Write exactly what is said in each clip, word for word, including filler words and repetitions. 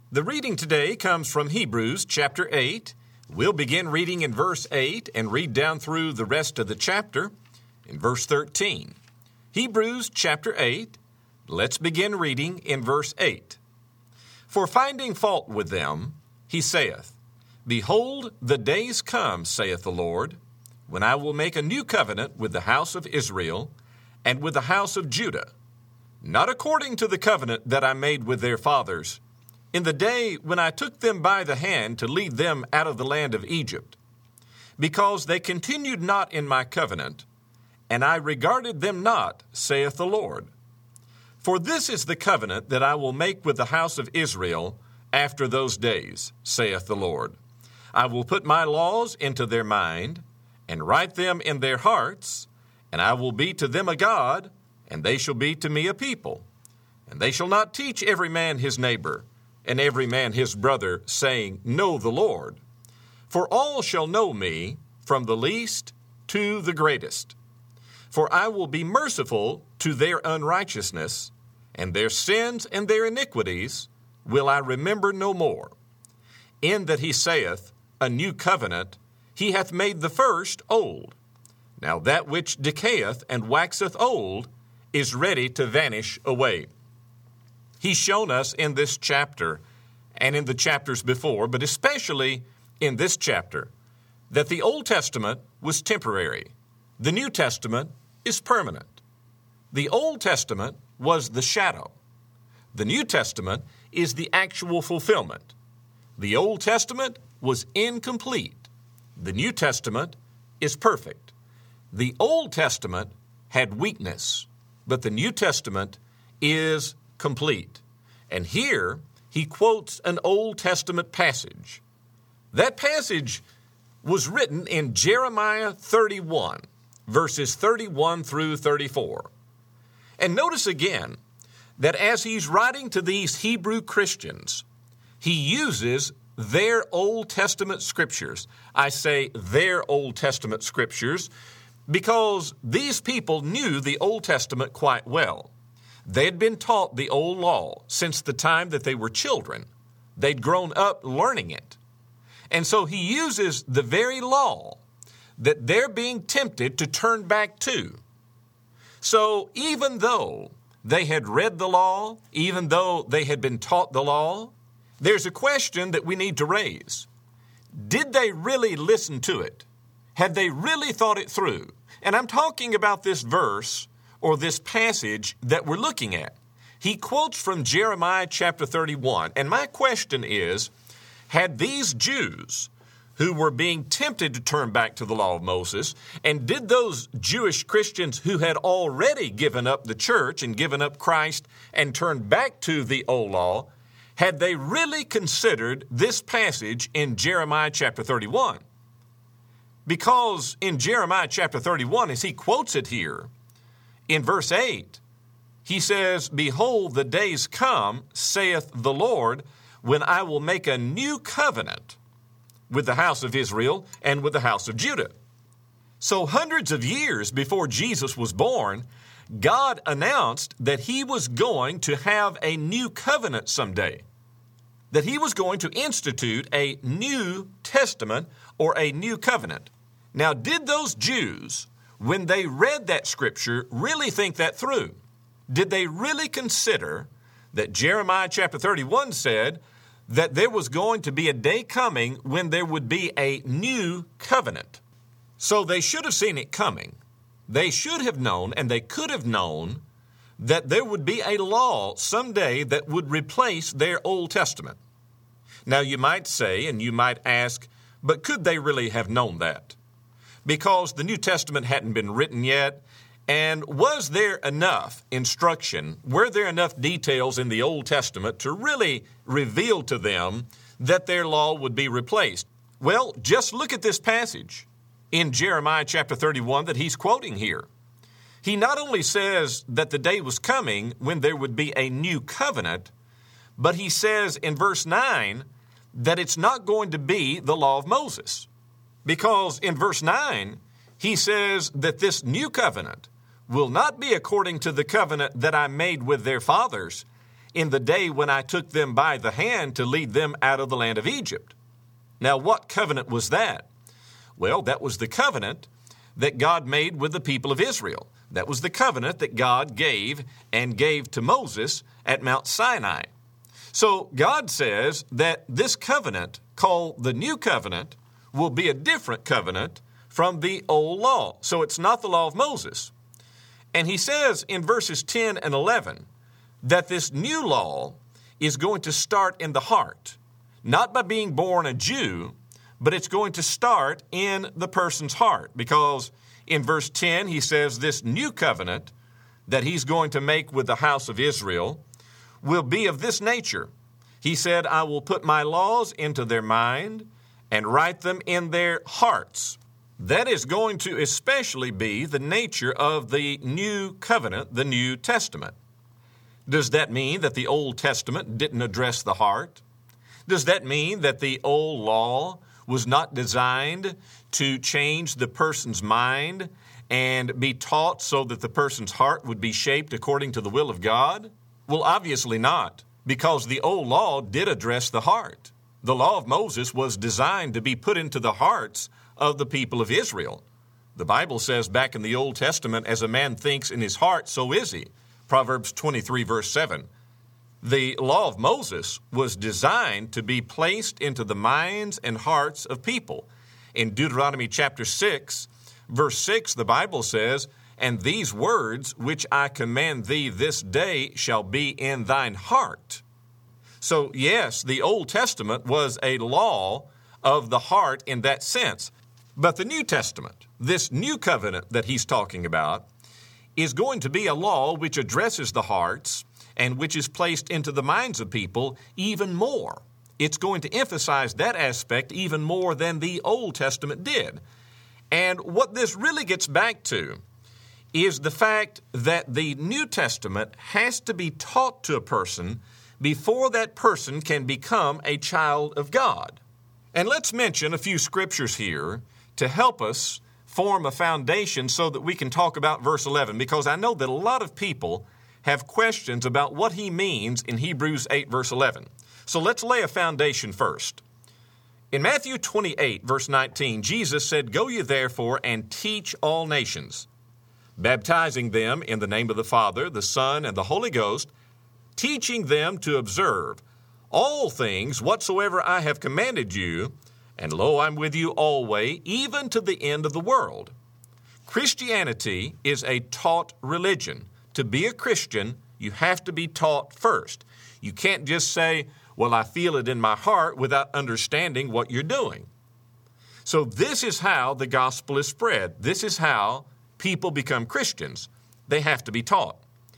The reading today comes from Hebrews chapter eight. We'll begin reading in verse eight and read down through the rest of the chapter in verse thirteen. Hebrews chapter eight, let's begin reading in verse eight. For finding fault with them, he saith, Behold, the days come, saith the Lord, when I will make a new covenant with the house of Israel and with the house of Judah, not according to the covenant that I made with their fathers, in the day when I took them by the hand to lead them out of the land of Egypt, because they continued not in my covenant, and I regarded them not, saith the Lord. For this is the covenant that I will make with the house of Israel after those days, saith the Lord. I will put my laws into their mind, and write them in their hearts, and I will be to them a God, and they shall be to me a people. And they shall not teach every man his neighbor, and every man his brother, saying, Know the Lord. For all shall know me, from the least to the greatest. For I will be merciful to their unrighteousness, and their sins and their iniquities will I remember no more. In that he saith, A new covenant, he hath made the first old. Now that which decayeth and waxeth old is ready to vanish away. He's shown us in this chapter and in the chapters before, but especially in this chapter, that the Old Testament was temporary. The New Testament is permanent. The Old Testament was the shadow. The New Testament is the actual fulfillment. The Old Testament was incomplete. The New Testament is perfect. The Old Testament had weakness, but the New Testament is complete. And here he quotes an Old Testament passage. That passage was written in Jeremiah thirty-one, verses thirty-one through thirty-four. And notice again that as he's writing to these Hebrew Christians, he uses their Old Testament scriptures. I say their Old Testament scriptures because these people knew the Old Testament quite well. They had been taught the old law since the time that they were children. They'd grown up learning it. And so he uses the very law that they're being tempted to turn back to. So even though they had read the law, even though they had been taught the law, there's a question that we need to raise. Did they really listen to it? Had they really thought it through? And I'm talking about this verse or this passage that we're looking at. He quotes from Jeremiah chapter thirty-one. And my question is, had these Jews who were being tempted to turn back to the law of Moses, and did those Jewish Christians who had already given up the church and given up Christ and turned back to the old law, had they really considered this passage in Jeremiah chapter thirty-one? Because in Jeremiah chapter thirty-one, as he quotes it here, in verse eight, he says, Behold, the days come, saith the Lord, when I will make a new covenant with the house of Israel and with the house of Judah. So hundreds of years before Jesus was born, God announced that he was going to have a new covenant someday, that he was going to institute a new testament or a new covenant. Now, did those Jews, when they read that scripture, really think that through? Did they really consider that Jeremiah chapter thirty-one said that there was going to be a day coming when there would be a new covenant? So they should have seen it coming. They should have known, and they could have known, that there would be a law someday that would replace their Old Testament. Now you might say, and you might ask, but could they really have known that? Because the New Testament hadn't been written yet, and was there enough instruction, were there enough details in the Old Testament to really reveal to them that their law would be replaced? Well, just look at this passage in Jeremiah chapter thirty-one that he's quoting here. He not only says that the day was coming when there would be a new covenant, but he says in verse nine that it's not going to be the law of Moses. Because in verse nine, he says that this new covenant will not be according to the covenant that I made with their fathers in the day when I took them by the hand to lead them out of the land of Egypt. Now, what covenant was that? Well, that was the covenant that God made with the people of Israel. That was the covenant that God gave and gave to Moses at Mount Sinai. So God says that this covenant, called the New Covenant, will be a different covenant from the old law. So it's not the law of Moses. And he says in verses ten and eleven that this new law is going to start in the heart, not by being born a Jew, but it's going to start in the person's heart. Because in verse ten, he says this new covenant that he's going to make with the house of Israel will be of this nature. He said, I will put my laws into their mind and write them in their hearts. That is going to especially be the nature of the new covenant, the New Testament. Does that mean that the Old Testament didn't address the heart? Does that mean that the old law was not designed to change the person's mind and be taught so that the person's heart would be shaped according to the will of God? Well, obviously not, because the old law did address the heart. The law of Moses was designed to be put into the hearts of the people of Israel. The Bible says back in the Old Testament, as a man thinks in his heart, so is he. Proverbs twenty-three, verse seven. The law of Moses was designed to be placed into the minds and hearts of people. In Deuteronomy chapter six, verse six, the Bible says, and these words which I command thee this day shall be in thine heart. So yes, the Old Testament was a law of the heart in that sense. But the New Testament, this new covenant that he's talking about, is going to be a law which addresses the hearts and which is placed into the minds of people even more. It's going to emphasize that aspect even more than the Old Testament did. And what this really gets back to is the fact that the New Testament has to be taught to a person before that person can become a child of God. And let's mention a few scriptures here to help us form a foundation so that we can talk about verse eleven, because I know that a lot of people have questions about what he means in Hebrews eight, verse eleven. So let's lay a foundation first. In Matthew twenty-eight, verse nineteen, Jesus said, Go ye therefore and teach all nations, baptizing them in the name of the Father, the Son, and the Holy Ghost, teaching them to observe all things whatsoever I have commanded you, and lo, I'm with you always, even to the end of the world. Christianity is a taught religion. To be a Christian, you have to be taught first. You can't just say, well, I feel it in my heart without understanding what you're doing. So this is how the gospel is spread. This is how people become Christians. They have to be taught.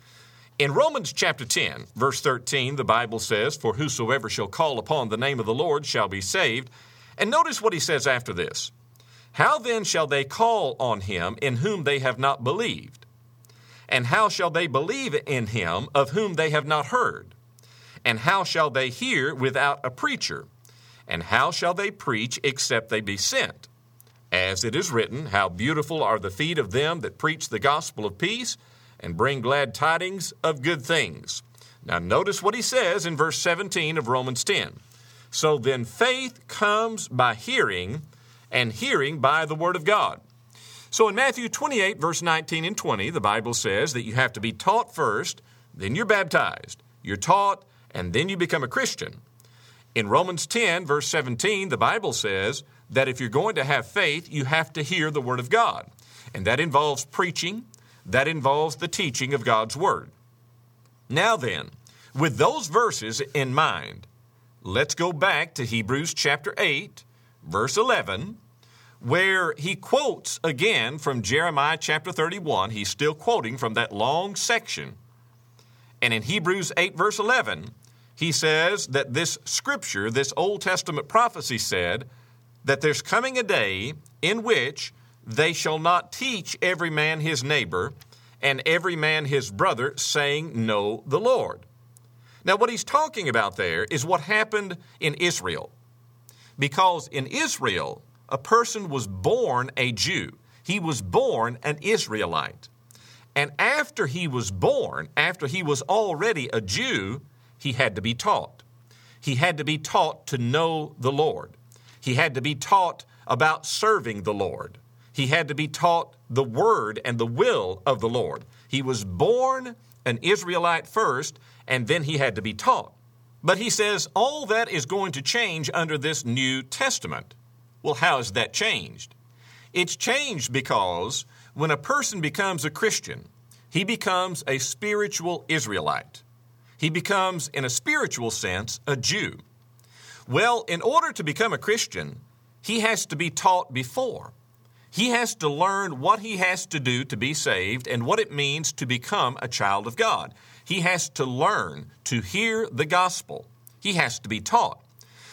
In Romans chapter ten, verse thirteen, the Bible says, For whosoever shall call upon the name of the Lord shall be saved. And notice what he says after this. How then shall they call on him in whom they have not believed? And how shall they believe in him of whom they have not heard? And how shall they hear without a preacher? And how shall they preach except they be sent? As it is written, How beautiful are the feet of them that preach the gospel of peace and bring glad tidings of good things. Now notice what he says in verse seventeen of Romans ten. So then faith comes by hearing, and hearing by the word of God. So in Matthew twenty-eight, verse nineteen and twenty, the Bible says that you have to be taught first, then you're baptized. You're taught, and then you become a Christian. In Romans ten, verse seventeen, the Bible says that if you're going to have faith, you have to hear the word of God. And that involves preaching. That involves the teaching of God's word. Now then, with those verses in mind, let's go back to Hebrews chapter eight, verse eleven, where he quotes again from Jeremiah chapter thirty-one. He's still quoting from that long section. And in Hebrews eight, verse eleven, he says that this scripture, this Old Testament prophecy said that there's coming a day in which they shall not teach every man his neighbor and every man his brother, saying, Know the Lord. Now, what he's talking about there is what happened in Israel. Because in Israel, a person was born a Jew. He was born an Israelite. And after he was born, after he was already a Jew, he had to be taught. He had to be taught to know the Lord. He had to be taught about serving the Lord. He had to be taught the word and the will of the Lord. He was born an Israelite first, and then he had to be taught. But he says all that is going to change under this New Testament. Well, how is that changed? It's changed because when a person becomes a Christian, he becomes a spiritual Israelite. He becomes, in a spiritual sense, a Jew. Well, in order to become a Christian, he has to be taught before. He has to learn what he has to do to be saved and what it means to become a child of God. He has to learn to hear the gospel. He has to be taught.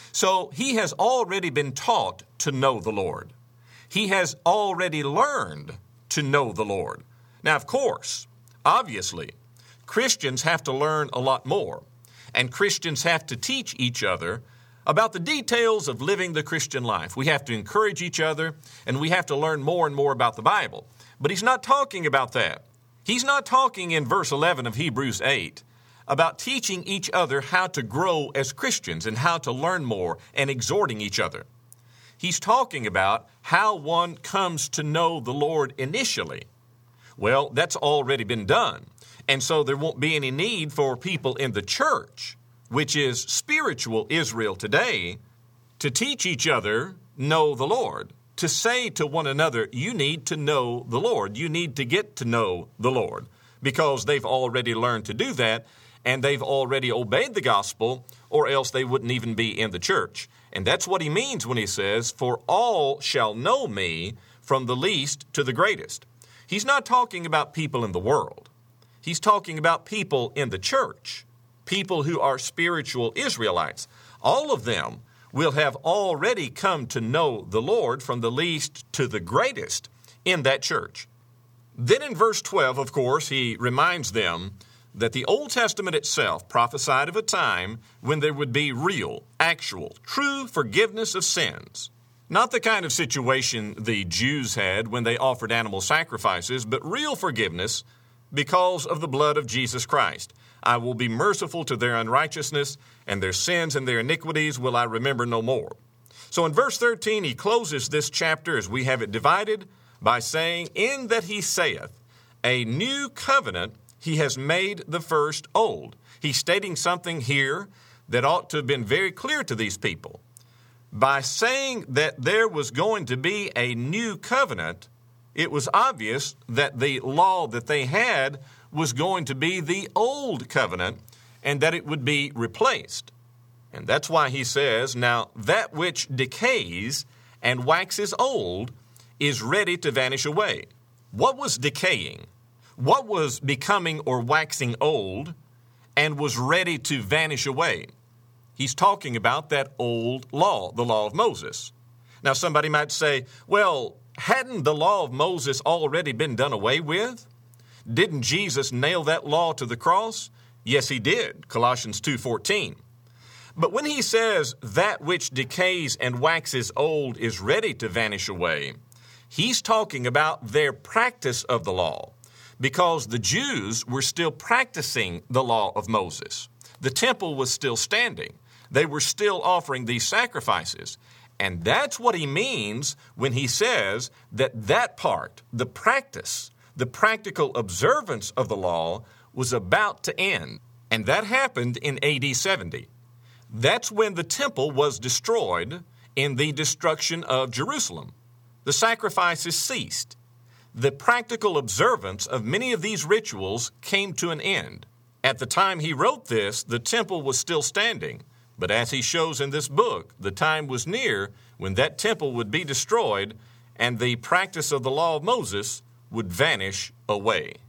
So he has already been taught to know the Lord. He has already learned to know the Lord. Now, of course, obviously, Christians have to learn a lot more, and Christians have to teach each other about the details of living the Christian life. We have to encourage each other, and we have to learn more and more about the Bible. But he's not talking about that. He's not talking in verse eleven of Hebrews eight about teaching each other how to grow as Christians and how to learn more and exhorting each other. He's talking about how one comes to know the Lord initially. Well, that's already been done. And so there won't be any need for people in the church, which is spiritual Israel today, to teach each other, know the Lord, to say to one another, you need to know the Lord. You need to get to know the Lord, because they've already learned to do that, and they've already obeyed the gospel, or else they wouldn't even be in the church. And that's what he means when he says, for all shall know me, from the least to the greatest. He's not talking about people in the world. He's talking about people in the church, people who are spiritual Israelites. All of them will have already come to know the Lord from the least to the greatest in that church. Then in verse twelve, of course, he reminds them that the Old Testament itself prophesied of a time when there would be real, actual, true forgiveness of sins. Not the kind of situation the Jews had when they offered animal sacrifices, but real forgiveness because of the blood of Jesus Christ. I will be merciful to their unrighteousness, and their sins and their iniquities will I remember no more. So in verse thirteen, he closes this chapter as we have it divided by saying, in that he saith, a new covenant he has made the first old. He's stating something here that ought to have been very clear to these people. By saying that there was going to be a new covenant, it was obvious that the law that they had was going to be the old covenant and that it would be replaced. And that's why he says, now that which decays and waxes old is ready to vanish away. What was decaying? What was becoming or waxing old and was ready to vanish away? He's talking about that old law, the law of Moses. Now somebody might say, well, hadn't the law of Moses already been done away with? Didn't Jesus nail that law to the cross? Yes, he did, Colossians two fourteen. But when he says that which decays and waxes old is ready to vanish away, he's talking about their practice of the law, because the Jews were still practicing the law of Moses. The temple was still standing. They were still offering these sacrifices. And that's what he means when he says that that part, the practice, the practical observance of the law was about to end. And that happened in A D seventy. That's when the temple was destroyed in the destruction of Jerusalem. The sacrifices ceased. The practical observance of many of these rituals came to an end. At the time he wrote this, the temple was still standing. But as he shows in this book, the time was near when that temple would be destroyed and the practice of the law of Moses would vanish away.